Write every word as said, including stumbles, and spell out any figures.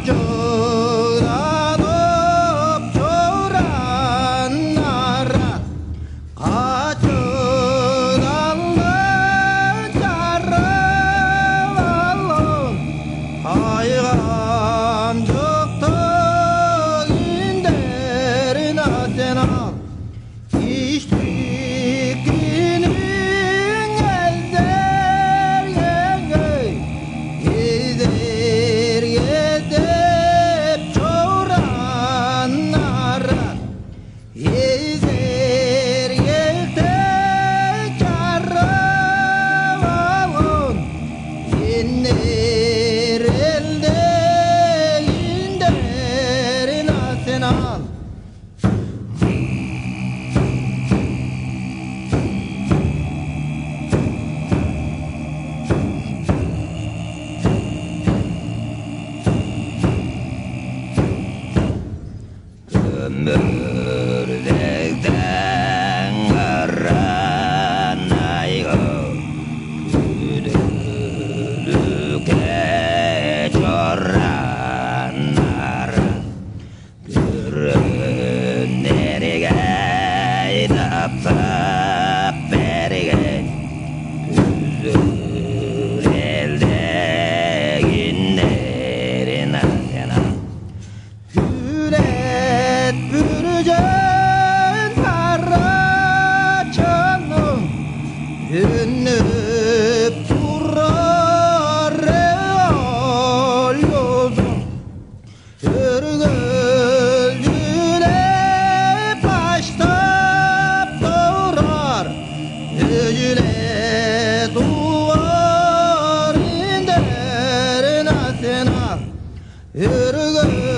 Çoğranıp çoğranlara kaçıranlı çaralım aygancıktı inderin atenal İştikinin elder yengey Gider yedip çoğranlara Gider yedip çaralım İnler elde inderin atenal Ömürlükten aran aygı Güdülükte çoranlar Görünlerge dapap berge Güzür elde günlerin adına Yüret bürücen karaçanım Ünlüp durar real yolum Örgülcüle baştap durar Yücüle duvar inderin atına Örgül